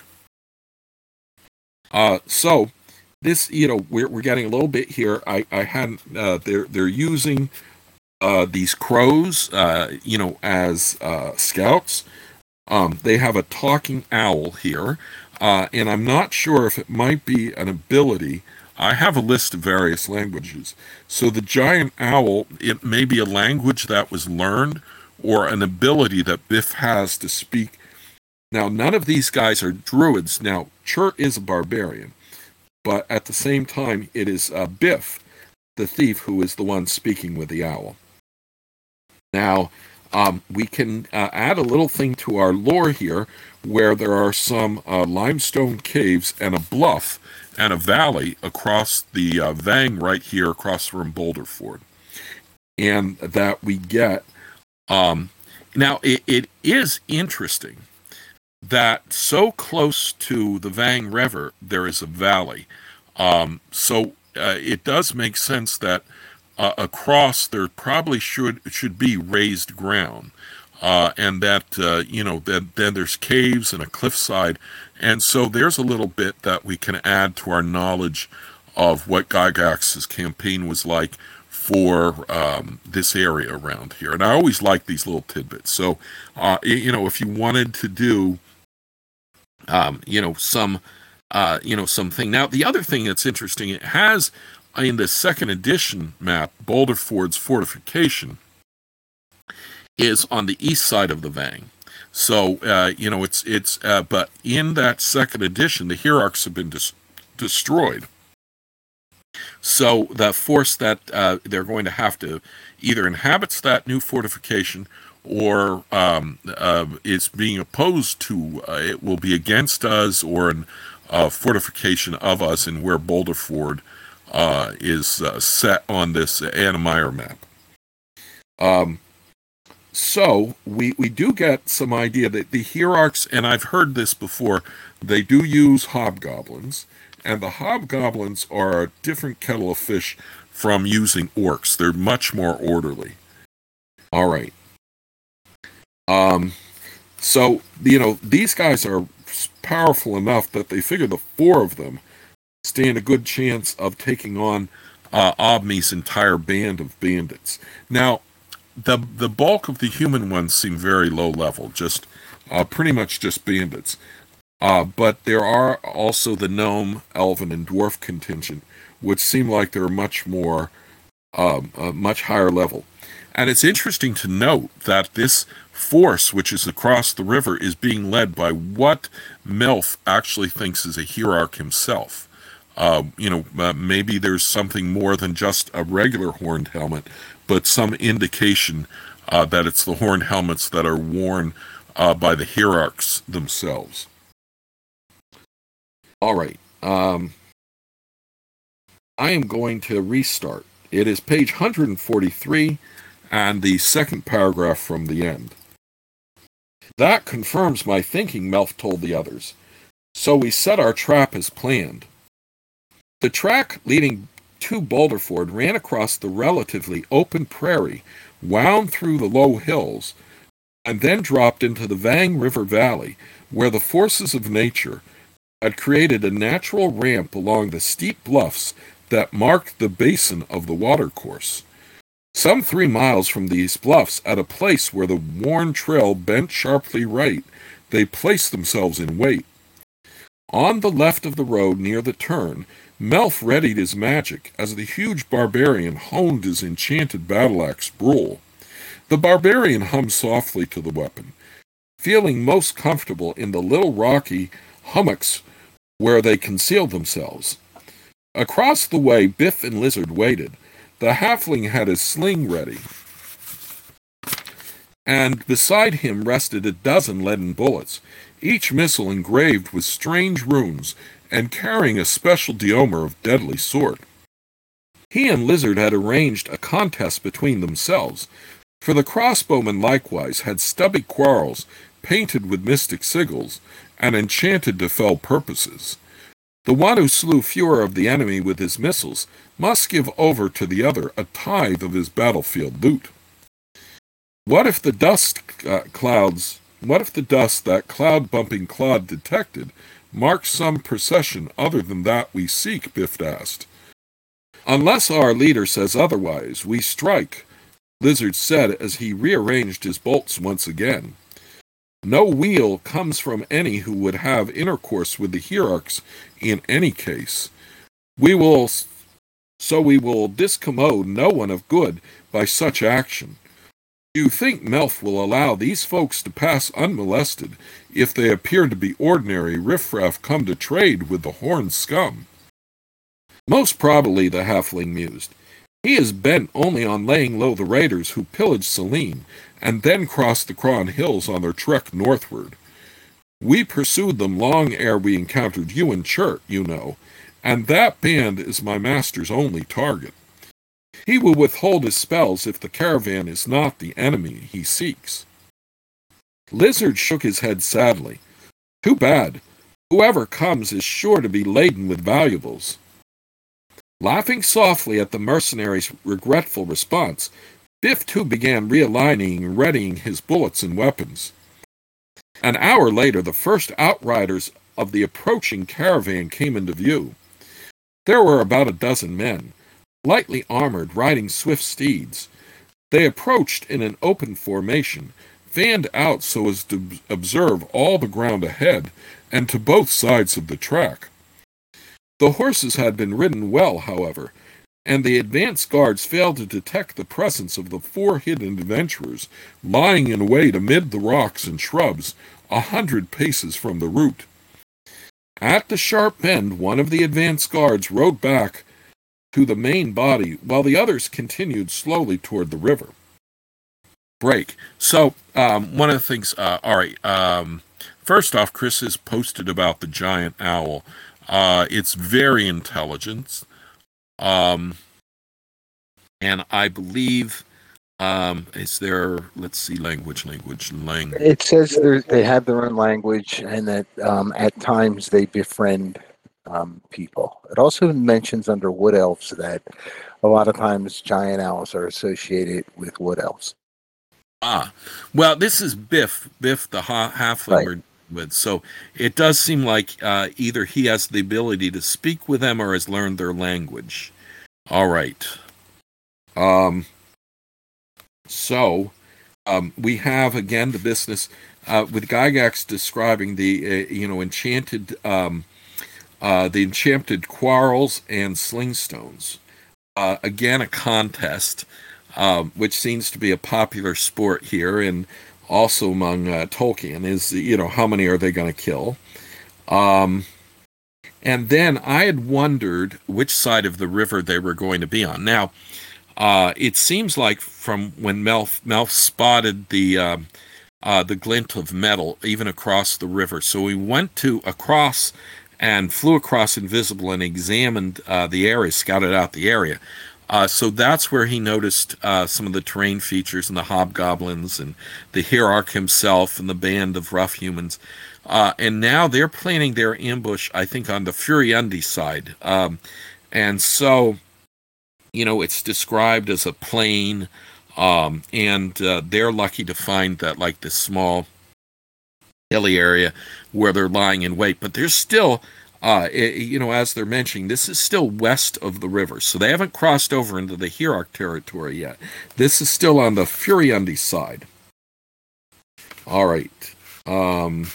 Uh, so this, you know, we're we're getting a little bit here. I I hadn't. Uh, they're they're using uh, these crows, uh, you know, as uh, scouts. Um, they have a talking owl here, uh, and I'm not sure if it might be an ability. I have a list of various languages. So the giant owl, it may be a language that was learned or an ability that Biff has to speak. Now, none of these guys are druids. Now, Churt is a barbarian, but at the same time, it is uh, Biff, the thief, who is the one speaking with the owl. Now, um, we can uh, add a little thing to our lore here, where there are some uh, limestone caves and a bluff and a valley across the uh, Vang right here across from Boulder Ford. And that we get... Um, now, it, it is interesting that so close to the Vang River there is a valley. Um, so uh, it does make sense that uh, across there probably should should be raised ground, uh, and that uh, you know that then there's caves and a cliffside, and so there's a little bit that we can add to our knowledge of what Gygax's campaign was like for um, this area around here. And I always like these little tidbits. So, uh, you know, if you wanted to do, um, you know, some, uh, you know, something. Now, the other thing that's interesting, it has in the second edition map, Boulder Ford's fortification is on the east side of the Vang. So, uh, you know, it's, it's, uh, but in that second edition, the hierarchs have been dis- destroyed. So the force that uh, they're going to have to either inhabits that new fortification or um, uh, is being opposed to, uh, it will be against us or a uh, fortification of us, and where Boulder Ford uh, is uh, set on this Annamire map. Um, so we, we do get some idea that the hierarchs, and I've heard this before, they do use hobgoblins. And the hobgoblins are a different kettle of fish from using orcs. They're much more orderly. All right. Um, so, you know, these guys are powerful enough that they figure the four of them stand a good chance of taking on uh, Obmi's entire band of bandits. Now, the the bulk of the human ones seem very low level, just uh, pretty much just bandits. Uh, but there are also the gnome, elven, and dwarf contingent, which seem like they're much more, um, uh, much higher level. And it's interesting to note that this force, which is across the river, is being led by what Melf actually thinks is a hierarch himself. Uh, you know, uh, maybe there's something more than just a regular horned helmet, but some indication uh, that it's the horned helmets that are worn uh, by the hierarchs themselves. All right. Um, I am going to restart. It is page one hundred forty-three and the second paragraph from the end. That confirms my thinking, Melf told the others. So we set our trap as planned. The track leading to Boulder Ford ran across the relatively open prairie, wound through the low hills, and then dropped into the Vang River Valley, where the forces of nature had created a natural ramp along the steep bluffs that marked the basin of the watercourse. Some three miles from these bluffs, at a place where the worn trail bent sharply right, they placed themselves in wait. On the left of the road near the turn, Melf readied his magic as the huge barbarian honed his enchanted battle-axe Brule. The barbarian hummed softly to the weapon, feeling most comfortable in the little rocky hummocks where they concealed themselves. Across the way, Biff and Lizard waited. The halfling had his sling ready, and beside him rested a dozen leaden bullets, each missile engraved with strange runes and carrying a special deomer of deadly sort. He and Lizard had arranged a contest between themselves, for the crossbowmen likewise had stubby quarrels painted with mystic sigils and enchanted to fell purposes. The one who slew fewer of the enemy with his missiles must give over to the other a tithe of his battlefield loot. What if the dust uh, clouds, what if the dust that cloud-bumping Claude detected marked some procession other than that we seek? Biff asked. Unless our leader says otherwise, we strike, Lizard said as he rearranged his bolts once again. No weal comes from any who would have intercourse with the hierarchs in any case. We will, so we will discommode no one of good by such action. Do you think Melf will allow these folks to pass unmolested if they appear to be ordinary riffraff come to trade with the horned scum? Most probably, the halfling mused. He is bent only on laying low the raiders who pillaged Selene and then crossed the Cron Hills on their trek northward. We pursued them long ere we encountered you and Chert, you know, and that band is my master's only target. He will withhold his spells if the caravan is not the enemy he seeks. Lizard shook his head sadly. Too bad. Whoever comes is sure to be laden with valuables. Laughing softly at the mercenary's regretful response, Biff too began realigning and readying his bullets and weapons. An hour later, the first outriders of the approaching caravan came into view. There were about a dozen men, lightly armored, riding swift steeds. They approached in an open formation, fanned out so as to observe all the ground ahead and to both sides of the track. The horses had been ridden well, however, and the advance guards failed to detect the presence of the four hidden adventurers lying in wait amid the rocks and shrubs a hundred paces from the route. At the sharp bend, one of the advance guards rode back to the main body, while the others continued slowly toward the river. Break. So, um, one of the things, uh, all right, um, first off, Chris has posted about the giant owl. Uh, it's very intelligent. Um, and I believe, um, is there, let's see, language, language, language. It says they have their own language and that um, at times they befriend um, people. It also mentions under wood elves that a lot of times giant owls are associated with wood elves. Ah, well, this is Biff, Biff the ha- halfling Right. we're with. So it does seem like uh, either he has the ability to speak with them or has learned their language. All right. Um. So um, we have again the business uh, with Gygax describing the uh, you know enchanted um, uh, the enchanted quarrels and slingstones. Uh, again, a contest. Um, which seems to be a popular sport here and also among uh, Tolkien, is, you know, how many are they going to kill? Um, and then I had wondered which side of the river they were going to be on. Now, uh, it seems like from when Melf, Melf spotted the, uh, uh, the glint of metal even across the river. So he went to across and flew across invisible and examined uh, the area, scouted out the area. Uh, so that's where he noticed uh, some of the terrain features and the hobgoblins and the hierarch himself and the band of rough humans. Uh, and now they're planning their ambush, I think, on the Furiundi side. Um, and so, you know, it's described as a plain, um, and uh, they're lucky to find that, like, this small hilly area where they're lying in wait. But there's still... Uh, it, you know, as they're mentioning, this is still west of the river, so they haven't crossed over into the hierarch territory yet. This is still on the Furiundi side. All right. Um,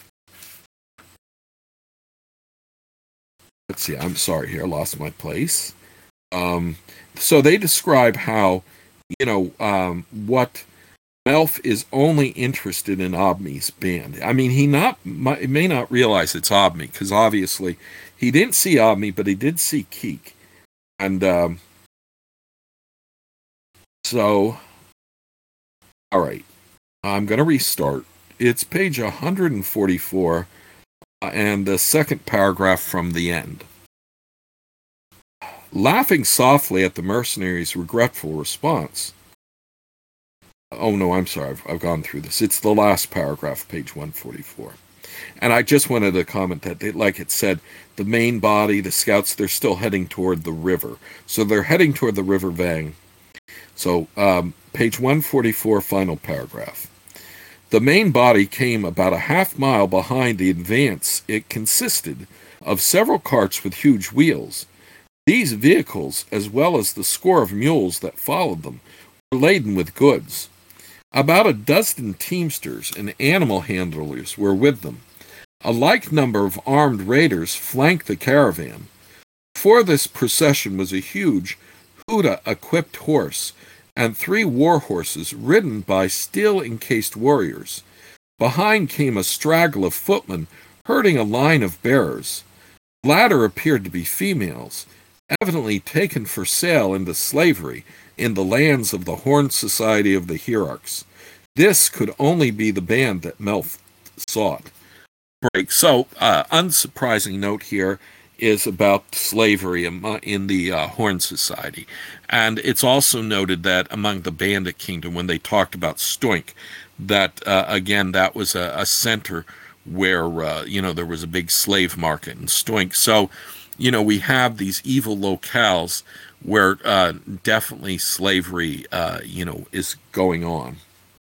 let's see. I'm sorry here. I lost my place. Um, so they describe how, you know, um, what Melf is only interested in Obmi's band. I mean, he not might, may not realize it's Obmi, because obviously he didn't see Obmi, but he did see Keek. And um, so, all right, I'm going to restart. It's page one forty-four, uh, and the second paragraph from the end. Laughing softly at the mercenary's regretful response, oh, no, I'm sorry. I've, I've gone through this. It's the last paragraph, page one forty-four. And I just wanted to comment that, they, like it said, the main body, the scouts, they're still heading toward the river. So they're heading toward the River Vang. So um, page one forty-four, final paragraph. The main body came about a half mile behind the advance. It consisted of several carts with huge wheels. These vehicles, as well as the score of mules that followed them, were laden with goods. About a dozen teamsters and animal handlers were with them. A like number of armed raiders flanked the caravan. Before this procession was a huge Huda-equipped horse and three war horses ridden by steel-encased warriors. Behind came a straggle of footmen herding a line of bearers. The latter appeared to be females, evidently taken for sale into slavery in the lands of the Horn Society of the Hierarchs. This could only be the band that Melf sought. Break. So, uh, unsurprising note here is about slavery in the uh, Horn Society. And it's also noted that among the Bandit Kingdom, when they talked about Stoink, that, uh, again, that was a, a center where uh, you know there was a big slave market in Stoink. So, you know, we have these evil locales where uh, definitely slavery, uh, you know, is going on.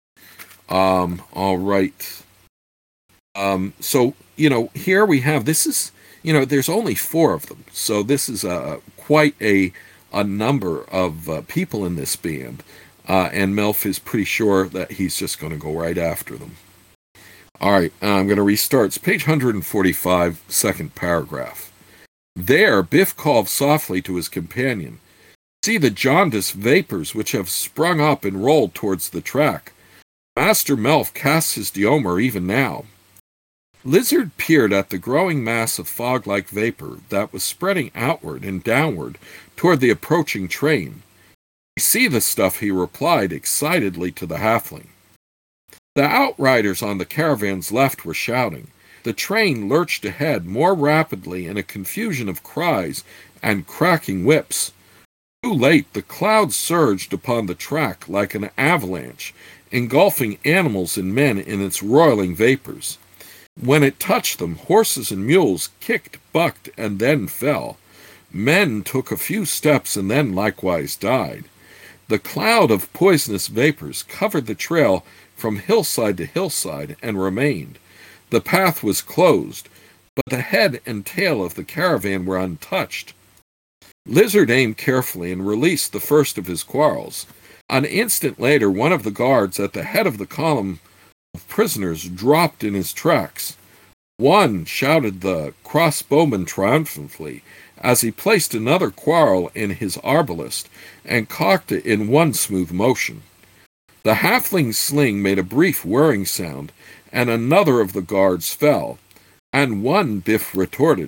Um, all right. Um, so, you know, here we have, this is, you know, there's only four of them. So this is uh, quite a, a number of uh, people in this band. Uh, and Melf is pretty sure that he's just going to go right after them. All right, I'm going to restart. It's page one forty-five, second paragraph. There, Biff called softly to his companion. See the jaundiced vapors which have sprung up and rolled towards the track. Master Melf casts his deomer even now. Lizard peered at the growing mass of fog-like vapor that was spreading outward and downward toward the approaching train. I see the stuff, he replied excitedly to the halfling. The outriders on the caravan's left were shouting. The train lurched ahead more rapidly in a confusion of cries and cracking whips. Too late, the cloud surged upon the track like an avalanche, engulfing animals and men in its roiling vapors. When it touched them, horses and mules kicked, bucked, and then fell. Men took a few steps and then likewise died. The cloud of poisonous vapors covered the trail from hillside to hillside and remained. The path was closed, but the head and tail of the caravan were untouched. Lizard aimed carefully and released the first of his quarrels. An instant later, one of the guards at the head of the column of prisoners dropped in his tracks. One, shouted the crossbowman triumphantly, as he placed another quarrel in his arbalist and cocked it in one smooth motion. The halfling's sling made a brief whirring sound, and another of the guards fell, and one Biff retorted.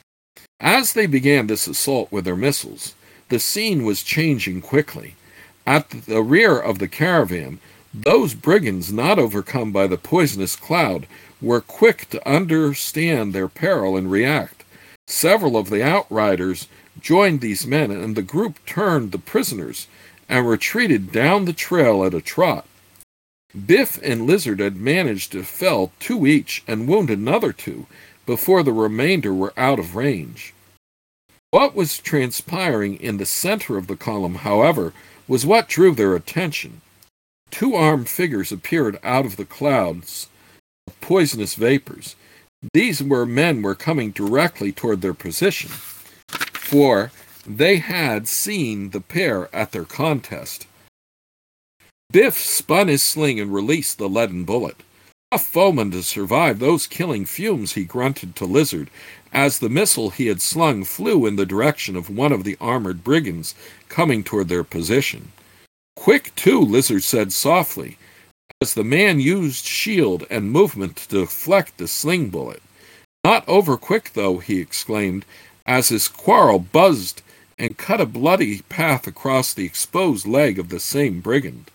As they began this assault with their missiles, the scene was changing quickly. At the rear of the caravan, those brigands not overcome by the poisonous cloud were quick to understand their peril and react. Several of the outriders joined these men, and the group turned the prisoners and retreated down the trail at a trot. Biff and Lizard had managed to fell two each and wound another two before the remainder were out of range. What was transpiring in the center of the column, however, was what drew their attention. Two armed figures appeared out of the clouds of poisonous vapors. These were men were coming directly toward their position, for they had seen the pair at their contest. Biff spun his sling and released the leaden bullet. A foeman to survive those killing fumes, he grunted to Lizard, as the missile he had slung flew in the direction of one of the armored brigands coming toward their position. Quick, too, Lizard said softly, as the man used shield and movement to deflect the sling bullet. Not over quick, though, he exclaimed, as his quarrel buzzed and cut a bloody path across the exposed leg of the same brigand.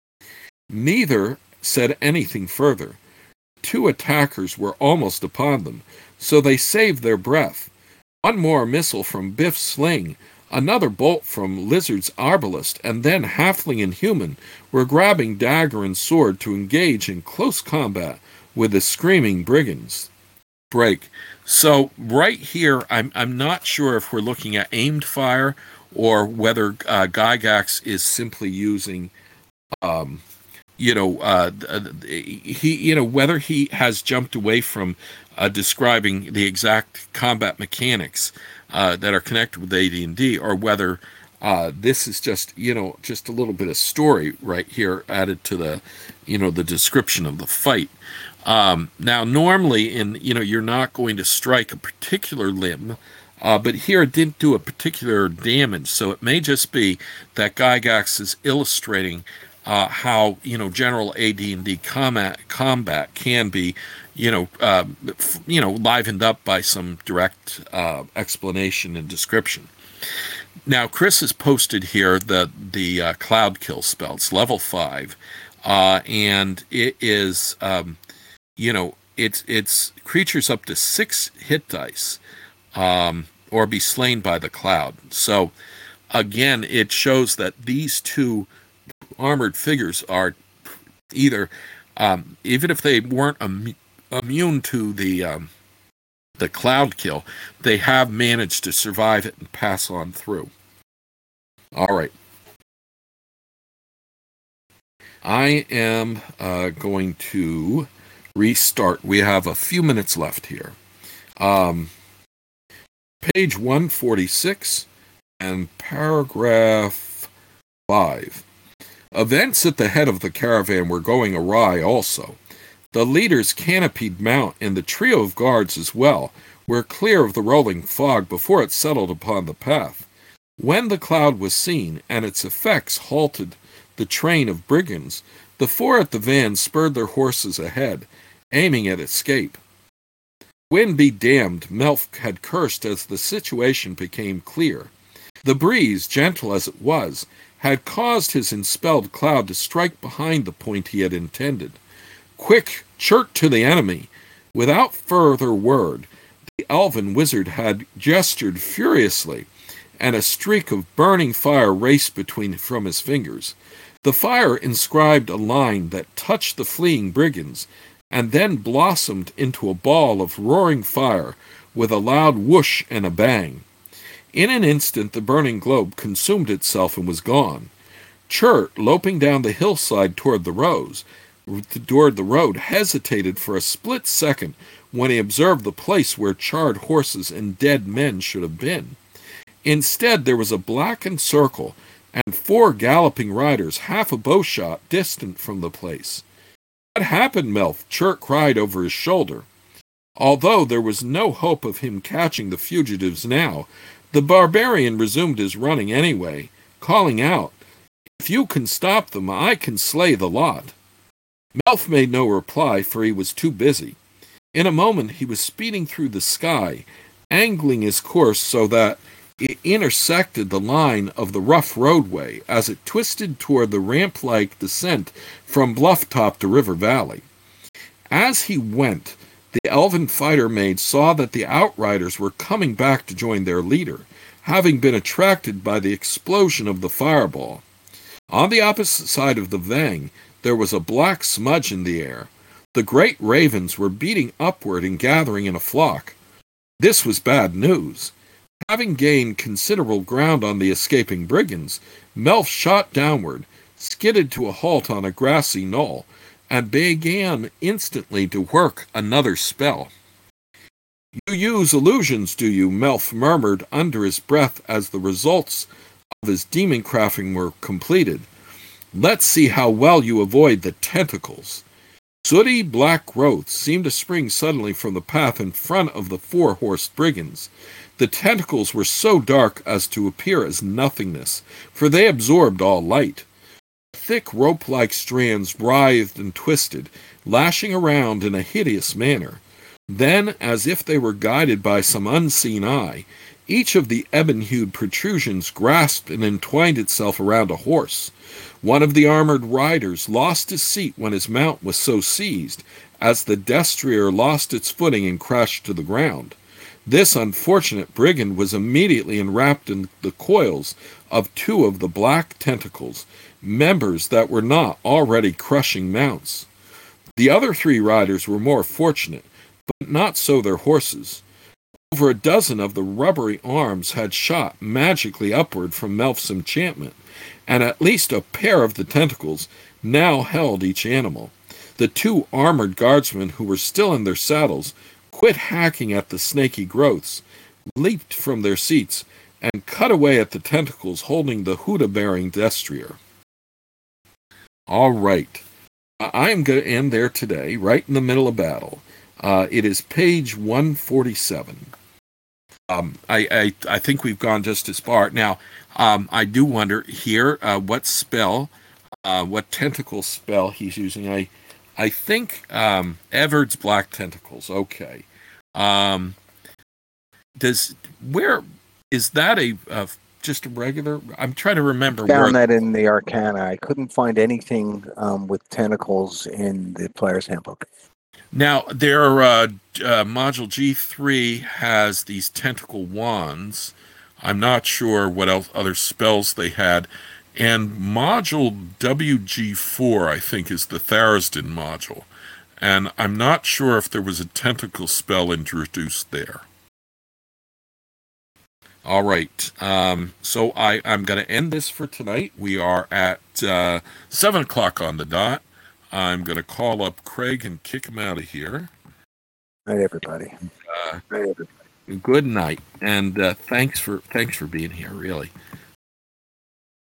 Neither said anything further. Two attackers were almost upon them, so they saved their breath. One more missile from Biff's sling, another bolt from Lizard's arbalist, and then halfling and human were grabbing dagger and sword to engage in close combat with the screaming brigands. Break. So right here, I'm I'm not sure if we're looking at aimed fire or whether uh, Gygax is simply using, um, you know, uh, he you know whether he has jumped away from uh, describing the exact combat mechanics uh, that are connected with A D and D, or whether uh, this is just you know just a little bit of story right here added to the you know the description of the fight. Um, now, normally, in you know, you're not going to strike a particular limb, uh, but here it didn't do a particular damage, so it may just be that Gygax is illustrating uh, how you know general A D and D combat combat can be, you know, uh, f- you know, livened up by some direct uh, explanation and description. Now, Chris has posted here the the uh, Cloud Kill spell. It's level five, uh, and it is. Um, You know, it's it's creatures up to six hit dice, um, or be slain by the cloud. So, again, it shows that these two armored figures are either, um, even if they weren't im- immune to the um, the cloud kill, they have managed to survive it and pass on through. All right. I am uh, going to restart. We have a few minutes left here. Um, page one forty-six and paragraph five. Events at the head of the caravan were going awry also. The leader's canopied mount and the trio of guards as well were clear of the rolling fog before it settled upon the path. When the cloud was seen and its effects halted the train of brigands, the four at the van spurred their horses ahead, aiming at escape. Wind be damned, Melf had cursed as the situation became clear. The breeze, gentle as it was, had caused his enspelled cloud to strike behind the point he had intended. Quick, chirk to the enemy! Without further word, the elven wizard had gestured furiously, and a streak of burning fire raced between from his fingers. The fire inscribed a line that touched the fleeing brigands, and then blossomed into a ball of roaring fire with a loud whoosh and a bang. In an instant the burning globe consumed itself and was gone. Chert, loping down the hillside toward the roads, toward the road, hesitated for a split second when he observed the place where charred horses and dead men should have been. Instead, there was a blackened circle and four galloping riders half a bowshot distant from the place. "What happened, Melf?" Chert cried over his shoulder. Although there was no hope of him catching the fugitives now, the barbarian resumed his running anyway, calling out, "If you can stop them, I can slay the lot." Melf made no reply, for he was too busy. In a moment he was speeding through the sky, angling his course so that it intersected the line of the rough roadway as it twisted toward the ramp-like descent from bluff top to river valley. As he went, the elven fighter maid saw that the outriders were coming back to join their leader, having been attracted by the explosion of the fireball. On the opposite side of the Vang, there was a black smudge in the air. The great ravens were beating upward and gathering in a flock. This was bad news. Having gained considerable ground on the escaping brigands, Melf shot downward, skidded to a halt on a grassy knoll, and began instantly to work another spell. "You use illusions, do you?" Melf murmured under his breath as the results of his demon crafting were completed. "Let's see how well you avoid the tentacles." Sooty black growths seemed to spring suddenly from the path in front of the four-horsed brigands. The tentacles were so dark as to appear as nothingness, for they absorbed all light. Thick rope-like strands writhed and twisted, lashing around in a hideous manner. Then, as if they were guided by some unseen eye, each of the ebon-hued protrusions grasped and entwined itself around a horse. One of the armored riders lost his seat when his mount was so seized, as the destrier lost its footing and crashed to the ground. This unfortunate brigand was immediately enwrapped in the coils of two of the black tentacles, members that were not already crushing mounts. The other three riders were more fortunate, but not so their horses. Over a dozen of the rubbery arms had shot magically upward from Melf's enchantment, and at least a pair of the tentacles now held each animal. The two armored guardsmen who were still in their saddles quit hacking at the snaky growths, leaped from their seats, and cut away at the tentacles holding the Huda-bearing destrier. All right. I am going to end there today, right in the middle of battle. Uh, it is page one forty-seven. Um, I, I I think we've gone just as far. Now, um, I do wonder here uh, what spell, uh, what tentacle spell he's using. I I think um, Everard's Black Tentacles. Okay. Um, does where is that a uh, just a regular? I'm trying to remember. Found where, that in the Arcana. I couldn't find anything um, with tentacles in the player's handbook. Now, their uh, uh, module G three has these tentacle wands. I'm not sure what else other spells they had. And module W G four, I think, is the Tharasdan module. and I'm not sure if there was a tentacle spell introduced there. All right, um, so I, I'm going to end this for tonight. We are at uh, seven o'clock on the dot. I'm going to call up Craig and kick him out of here. Night, everybody. Uh, Night, everybody. Good night, and uh, thanks for thanks for being here. Really.